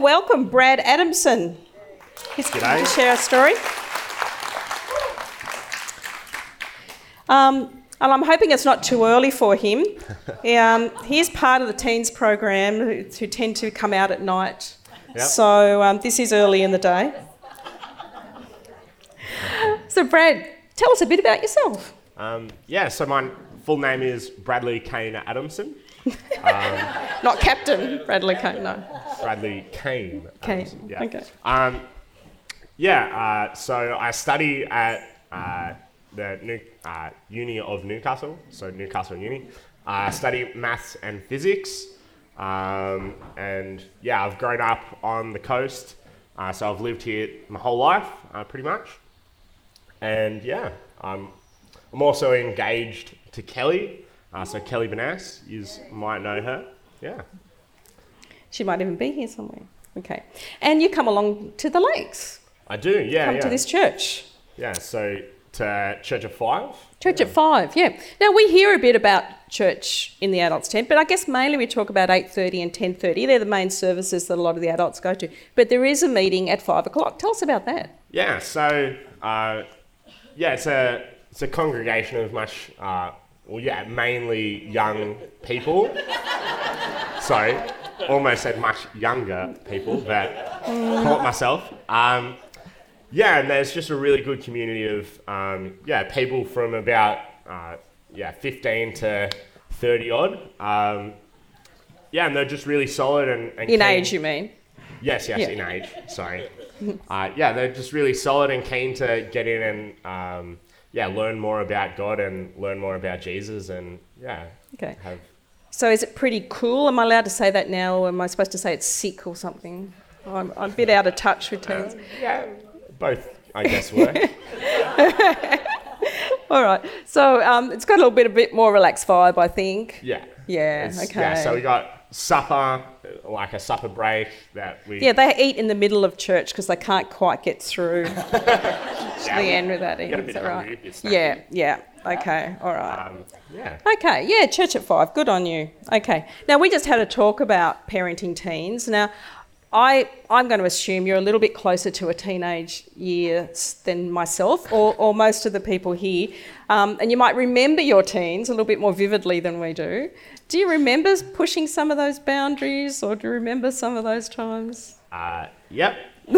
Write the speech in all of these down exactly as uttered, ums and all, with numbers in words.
welcome Brad Adamson. He's going to share a story. Um, and I'm hoping it's not too early for him. um, he's part of the teens program who, who tend to come out at night. Yep. So um, this is early in the day. So Brad, tell us a bit about yourself. Um, yeah, so my full name is Bradley Kane Adamson. Um, Not Captain Bradley Kane, no. Bradley Kane. Kane, yeah. okay. Um, yeah, uh, so I study at uh, the New, uh, Uni of Newcastle, so Newcastle Uni. I uh, study maths and physics, um, and yeah, I've grown up on the coast, uh, so I've lived here my whole life, uh, pretty much. And yeah, um, I'm also engaged to Kelly. Uh, so Kelly Benass, you might know her. Yeah. She might even be here somewhere. Okay. And you come along to the Lakes. I do, yeah. Come yeah. to this church. Yeah, so to Church of Five. Church yeah. at Five, yeah. Now, we hear a bit about church in the adults tent, but I guess mainly we talk about eight thirty and ten thirty. They're the main services that a lot of the adults go to. But there is a meeting at five o'clock. Tell us about that. Yeah, so, uh, yeah, it's a, it's a congregation of much... Uh, Well, yeah, mainly young people. Sorry, almost said much younger people, but caught myself. Um, yeah, and there's just a really good community of, um, yeah, people from about, uh, yeah, fifteen to thirty odd. Um, yeah, and they're just really solid and... and in keen. age, you mean? Yes, yes, yeah. in age, sorry. Uh, yeah, they're just really solid and keen to get in and... Um, yeah, learn more about God and learn more about Jesus and, yeah. Okay. Have... So is it pretty cool? Am I allowed to say that now, or am I supposed to say it's sick or something? I'm, I'm a bit out of touch with teens. Um, yeah, both, I guess, work. All right. So um, it's got a little bit, a bit more relaxed vibe, I think. Yeah. Yeah, It's, okay. Yeah, so we got supper, like a supper break that we... Yeah, they eat in the middle of church because they can't quite get through to Yeah, the end without eating. get a Is bit that hungry, right? a bit snacky. Yeah, yeah. Okay, all right. Um, yeah. Okay, yeah, church at five. Good on you. Okay. Now, we just had a talk about parenting teens. Now, I, I'm going to assume you're a little bit closer to a teenage years than myself or, or most of the people here. Um, and you might remember your teens a little bit more vividly than we do. Do you remember pushing some of those boundaries, or do you remember some of those times? Uh, yep.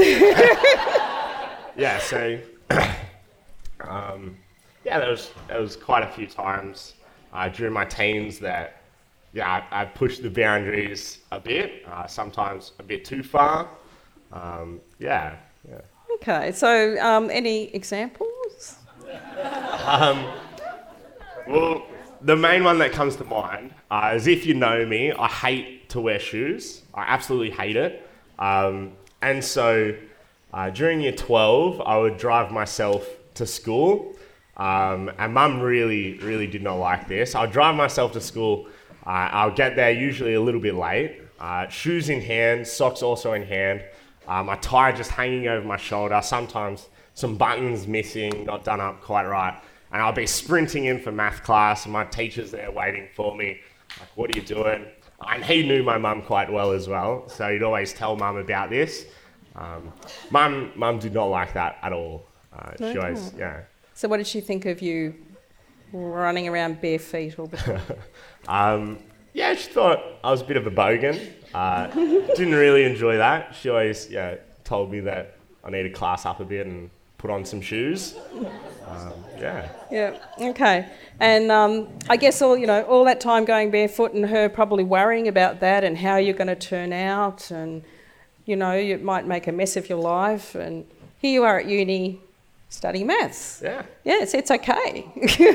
Yeah, so... um, yeah, there was, there was quite a few times uh, during my teens that yeah, I, I pushed the boundaries a bit, uh, sometimes a bit too far. Um, yeah, yeah. Okay, so um, any examples? Um, well, the main one that comes to mind uh, is, if you know me, I hate to wear shoes. I absolutely hate it. Um, and so uh, during year twelve, I would drive myself to school. Um, and Mum really, really did not like this. I'd drive myself to school. Uh, I'll get there usually a little bit late. Uh, shoes in hand, socks also in hand. Uh, my tie just hanging over my shoulder. Sometimes some buttons missing, not done up quite right. And I'll be sprinting in for math class, and my teacher's there waiting for me. Like, what are you doing? And he knew my mum quite well as well, so he'd always tell Mum about this. Um, mum, mum did not like that at all. Uh, she always, yeah. So what did she think of you running around bare feet all the time? um, yeah, she thought I was a bit of a bogan. Uh, didn't really enjoy that. She always yeah, told me that I need to class up a bit and put on some shoes. Um, yeah. Yeah, okay. And um, I guess all, you know, all that time going barefoot and her probably worrying about that and how you're going to turn out, and, you know, you might make a mess of your life, and here you are at uni studying maths. Yeah. Yes, it's okay.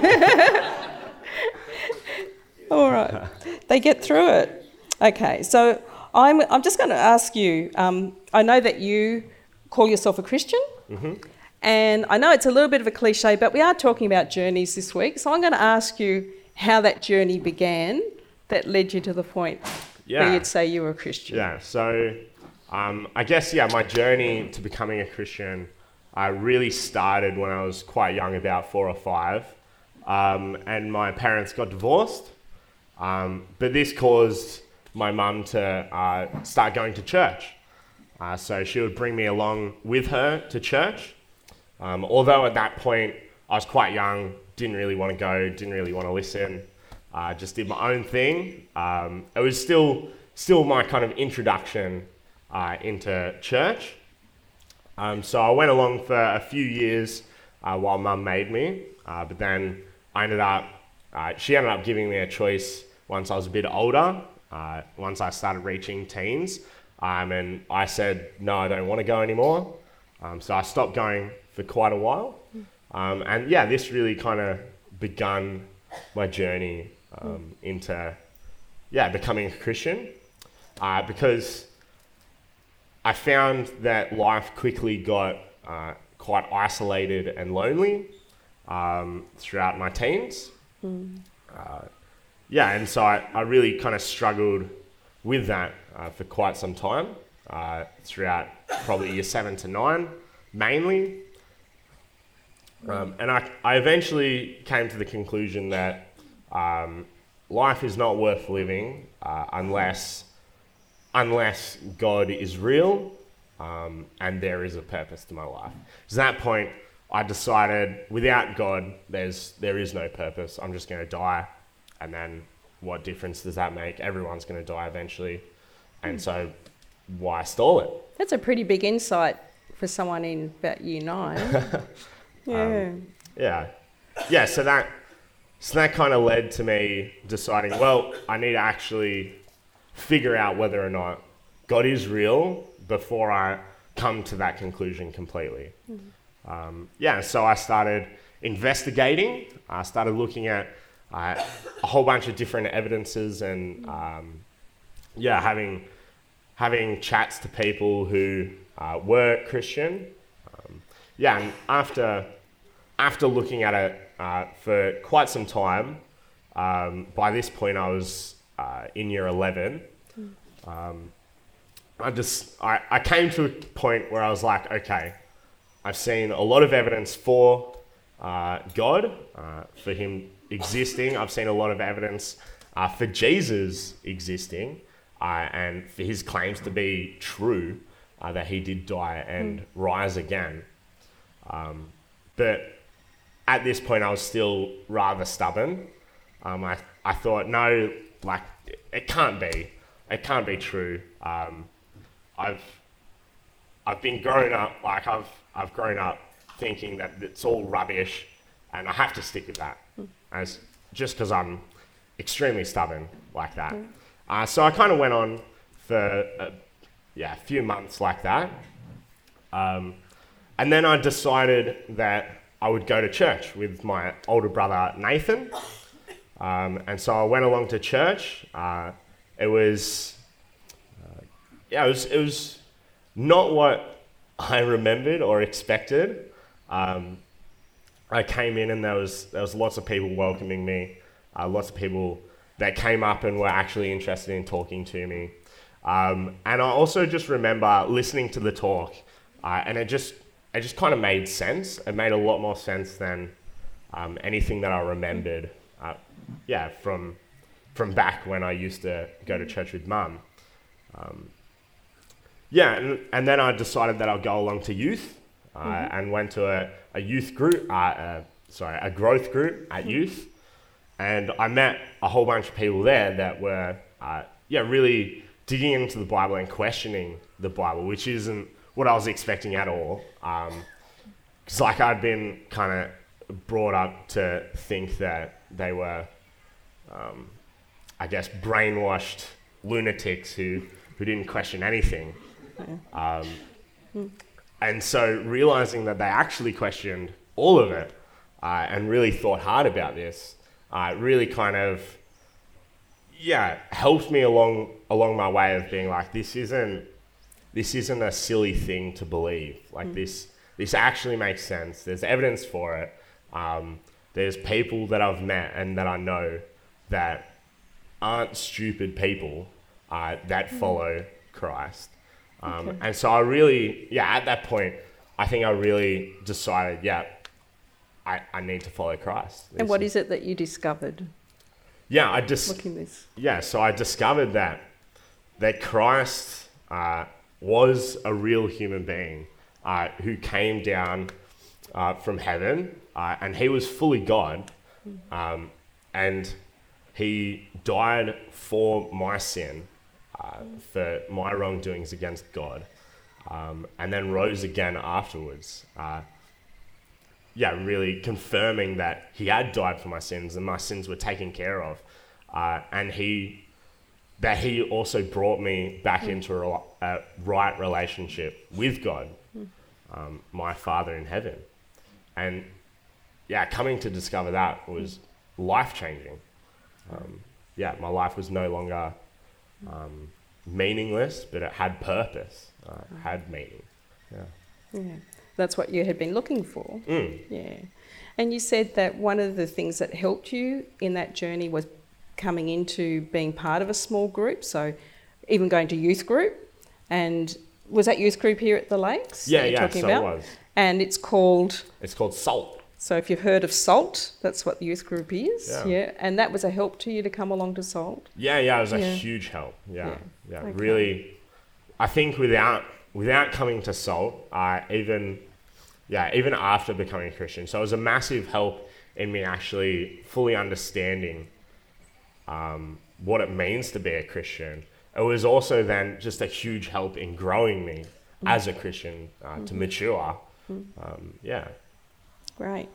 All right. They get through it. Okay, so I'm I'm just going to ask you, um, I know that you call yourself a Christian, mm-hmm. and I know it's a little bit of a cliche, but we are talking about journeys this week, so I'm going to ask you how that journey began that led you to the point yeah. where you'd say you were a Christian. Yeah, so um, I guess, yeah, my journey to becoming a Christian I really started when I was quite young, about four or five, um, and my parents got divorced. Um, but this caused my mum to uh, start going to church. Uh, so she would bring me along with her to church. Um, although at that point I was quite young, didn't really want to go, didn't really want to listen, uh, just did my own thing. Um, it was still still my kind of introduction uh, into church. Um, so I went along for a few years uh, while Mum made me, uh, but then I ended up, uh, she ended up giving me a choice once I was a bit older, uh, once I started reaching teens, um, and I said, no, I don't want to go anymore. Um, so I stopped going for quite a while. Um, and yeah, this really kind of begun my journey um, into, yeah, becoming a Christian, uh, because I found that life quickly got uh, quite isolated and lonely um, throughout my teens. Mm. Uh, yeah, and so I, I really kind of struggled with that uh, for quite some time, uh, throughout probably year seven to nine, mainly. Um, and I, I eventually came to the conclusion that um, life is not worth living uh, unless unless God is real um, and there is a purpose to my life. So at that point, I decided without God, there's there is no purpose. I'm just going to die, and then what difference does that make? Everyone's going to die eventually, and so why stall it? That's a pretty big insight for someone in about year nine. Yeah. Um, yeah. Yeah, so that so that kind of led to me deciding, well, I need to actually figure out whether or not God is real before I come to that conclusion completely. Mm-hmm. Um, yeah, so I started investigating. I started looking at uh, a whole bunch of different evidences and, um, yeah, having having chats to people who uh, were Christian. Um, yeah, and after... After looking at it uh, for quite some time, um, by this point I was uh, in year eleven. Um, I just I, I came to a point where I was like, okay, I've seen a lot of evidence for uh, God, uh, for Him existing. I've seen a lot of evidence uh, for Jesus existing, uh, and for His claims to be true, uh, that He did die and mm. rise again. Um, but at this point, I was still rather stubborn. Um, I, I thought, no, like, it, it can't be. It can't be true. Um, I've I've been grown up, like, I've I've grown up thinking that it's all rubbish, and I have to stick with that, as just because I'm extremely stubborn like that. Mm. Uh, so I kind of went on for, a, yeah, a few months like that. Um, and then I decided that I would go to church with my older brother, Nathan. Um, and so I went along to church. Uh, it was, uh, yeah, it was, it was not what I remembered or expected. Um, I came in and there was, there was lots of people welcoming me, uh, lots of people that came up and were actually interested in talking to me. Um, and I also just remember listening to the talk, uh, and it just, It just kind of made sense. It made a lot more sense than um, anything that I remembered, uh, yeah, from from back when I used to go to church with Mum. Um, yeah, and, and then I decided that I'll go along to youth, uh, mm-hmm. and went to a, a youth group, uh, uh, sorry, a growth group at mm-hmm. youth, and I met a whole bunch of people there that were, uh, yeah, really digging into the Bible and questioning the Bible, which isn't what I was expecting at all. Because um, like I'd been kind of brought up to think that they were, um, I guess, brainwashed lunatics who, who didn't question anything. Um, and so realizing that they actually questioned all of it uh, and really thought hard about this, uh, really kind of, yeah, helped me along along my way of being like, this isn't This isn't a silly thing to believe. Like mm. this, this actually makes sense. There's evidence for it. Um, there's people that I've met and that I know that aren't stupid people uh, that mm. follow Christ. Um, okay. And so I really, yeah, at that point, I think I really decided, yeah, I, I need to follow Christ. This and what is it that you discovered? Yeah, I just, looking this. Yeah, so I discovered that that Christ. Uh, was a real human being uh, who came down uh, from heaven, uh, and he was fully God, um, and he died for my sin, uh, for my wrongdoings against God, um, and then rose again afterwards. Uh, yeah, really confirming that he had died for my sins and my sins were taken care of, uh, and he that he also brought me back mm. into a, a right relationship with God, mm. um, my Father in heaven. And yeah, coming to discover that was life-changing. Um, yeah, my life was no longer um, meaningless, but it had purpose, uh, it had meaning. Yeah. Yeah, that's what you had been looking for. Mm. Yeah. And you said that one of the things that helped you in that journey was coming into being part of a small group, so even going to youth group. And was that youth group here at the Lakes? Yeah, yeah, so about? it was. And it's called? It's called SALT. So if you've heard of SALT, that's what the youth group is. Yeah. yeah. And that was a help to you to come along to SALT? Yeah, yeah, it was a yeah. huge help. Yeah, yeah, yeah okay. really. I think without without coming to SALT, uh, even yeah, even after becoming a Christian, so it was a massive help in me actually fully understanding um, what it means to be a Christian. It was also then just a huge help in growing me mm-hmm. as a Christian uh, mm-hmm. to mature. Mm-hmm. Um, yeah. Great.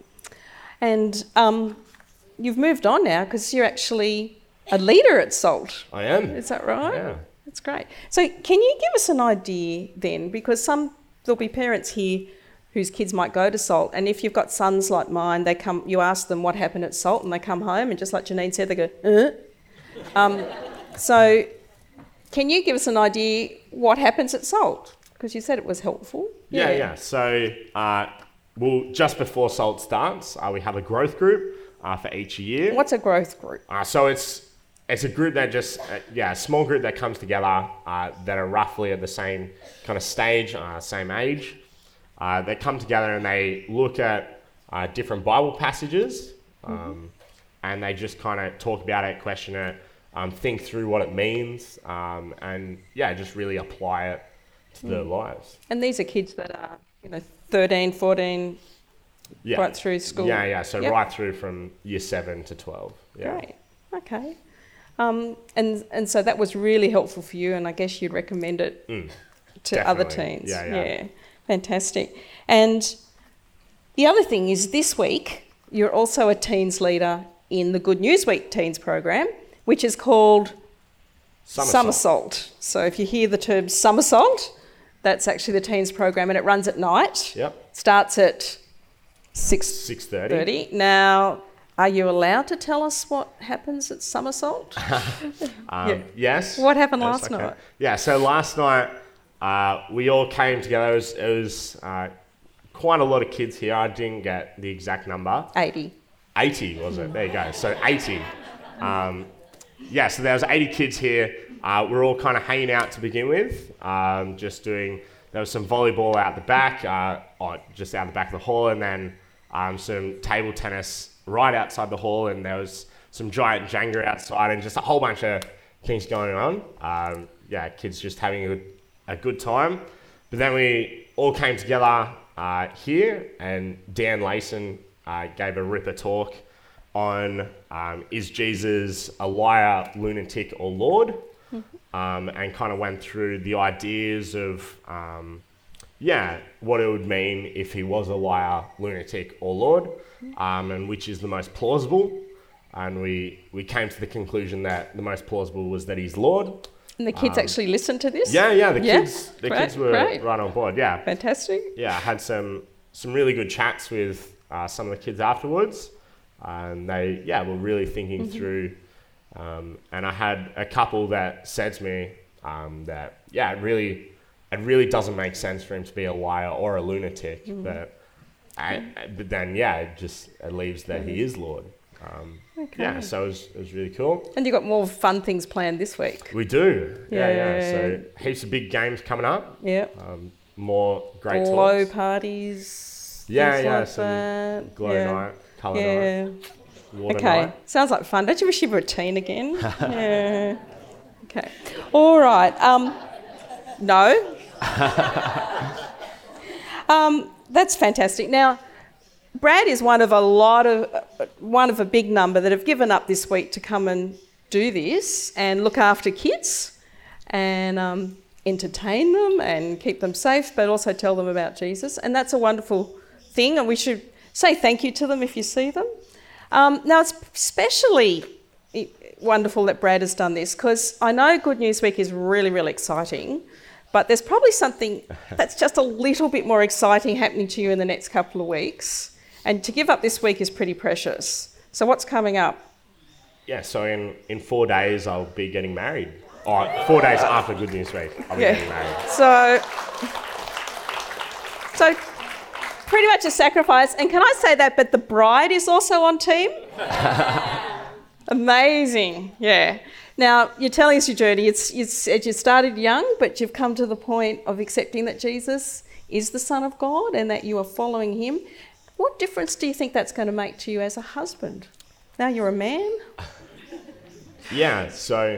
And um, you've moved on now because you're actually a leader at SALT. I am. Is that right? Yeah. That's great. So can you give us an idea then, because some there'll be parents here whose kids might go to SALT, and if you've got sons like mine, they come. You ask them what happened at SALT, and they come home, and just like Janine said, they go, uh. Um, so can you give us an idea what happens at SALT? Because you said it was helpful. Yeah, yeah. yeah. So uh, well, just before SALT starts, uh, we have a growth group uh, for each year. What's a growth group? Uh, so it's it's a group that just, uh, yeah, a small group that comes together uh, that are roughly at the same kind of stage, uh, same age. Uh, they come together and they look at uh, different Bible passages um, mm-hmm. and they just kind of talk about it, question it, um, think through what it means, um, and yeah, just really apply it to mm. their lives. And these are kids that are, you know, thirteen, fourteen, yeah. right through school? Yeah, yeah, so yep. right through from year seven to twelve. Yeah. Great, okay. Um, and, and so that was really helpful for you, and I guess you'd recommend it mm, to definitely. other teens. Yeah, yeah. yeah. Fantastic. And the other thing is this week, you're also a teens leader in the Good News Week Teens program, which is called Somersault. So if you hear the term Somersault, that's actually the teens program, and it runs at night. Yep. Starts at six thirty. Now, are you allowed to tell us what happens at Somersault? um, yeah. Yes. What happened yes, last okay. night? Yeah, so last night uh, we all came together. It was, it was uh, quite a lot of kids here. I didn't get the exact number. eighty. eighty was it? There you go. So eighty. Um, yeah, so there was eighty kids here. Uh, we're all kind of hanging out to begin with, um, just doing, there was some volleyball out the back, uh, or just out the back of the hall, and then um, some table tennis right outside the hall, and there was some giant Jenga outside, and just a whole bunch of things going on. Um, yeah, kids just having a good, a good time. But then we all came together uh, here, and Dan Layson uh, gave a ripper talk on um, is Jesus a liar, lunatic, or Lord? Mm-hmm. Um, and kind of went through the ideas of, um, yeah, what it would mean if he was a liar, lunatic, or Lord, um, and which is the most plausible. And we, we came to the conclusion that the most plausible was that he's Lord. And the kids um, actually listened to this? Yeah, yeah, the yeah? kids the great, kids were great. right on board, yeah. Fantastic. Yeah, I had some, some really good chats with uh, some of the kids afterwards. And they, yeah, were really thinking mm-hmm. through. Um, and I had a couple that said to me um, that, yeah, it really, it really doesn't make sense for him to be a liar or a lunatic. Mm-hmm. But, I, but then, yeah, it just it leaves that mm-hmm. he is Lord. Um, okay. Yeah, so it was, it was really cool. And you've got more fun things planned this week. We do. Yeah, yeah. yeah. So heaps of big games coming up. Yeah. Um, more great Glow talks. parties. Yeah, yeah. Like some that. glow yeah. night, colour yeah. night. Water okay, night. Sounds like fun. Don't you wish you were a teen again? yeah. Okay. All right. Um, no. um, that's fantastic. Now, Brad is one of a lot of, uh, one of a big number that have given up this week to come and do this and look after kids and um, entertain them and keep them safe, but also tell them about Jesus. And that's a wonderful thing, and we should say thank you to them if you see them. Um, now, it's especially wonderful that Brad has done this, because I know Good News Week is really, really exciting, but there's probably something that's just a little bit more exciting happening to you in the next couple of weeks. And to give up this week is pretty precious. So what's coming up? Yeah, so in, in four days I'll be getting married. Oh, four days after Good News Week, I'll be yeah. getting married. So, so pretty much a sacrifice. And can I say that, but the bride is also on team? Amazing, yeah. Now, you're telling us your journey. It's, you said you started young, but you've come to the point of accepting that Jesus is the Son of God and that you are following him. What difference do you think that's going to make to you as a husband? Now you're a man? Yeah, so,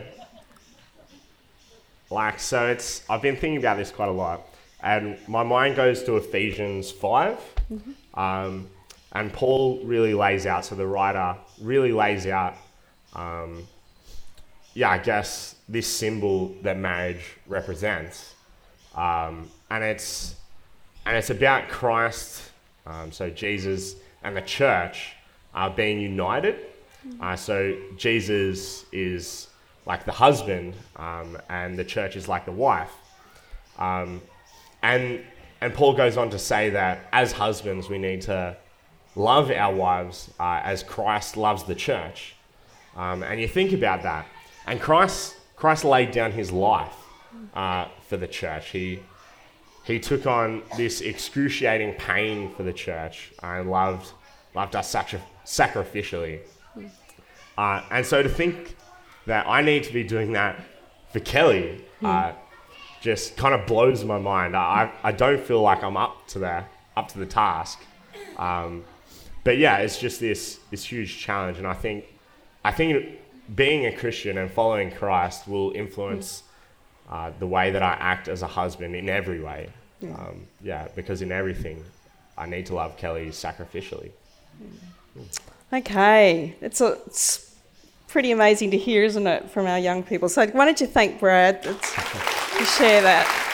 like, so it's, I've been thinking about this quite a lot, and my mind goes to Ephesians five, mm-hmm. um, and Paul really lays out, so the writer really lays out, um, yeah, I guess this symbol that marriage represents, um, and it's, and it's about Christ, um, so Jesus and the church are being united. Uh, so Jesus is like the husband, um, and the church is like the wife. Um, and and Paul goes on to say that as husbands, we need to love our wives uh, as Christ loves the church. Um, and you think about that. And Christ Christ laid down his life uh, for the church. He he took on this excruciating pain for the church and loved loved us sacri- sacrificially. Uh, and so to think that I need to be doing that for Kelly uh, just kind of blows my mind. I, I don't feel like I'm up to the up to the task. Um, but yeah, it's just this this huge challenge, and I think I think being a Christian and following Christ will influence uh, the way that I act as a husband in every way. Yeah. Um, yeah, because in everything, I need to love Kelly sacrificially. Okay, it's, a, it's pretty amazing to hear, isn't it, from our young people. So why don't you thank Brad to share that.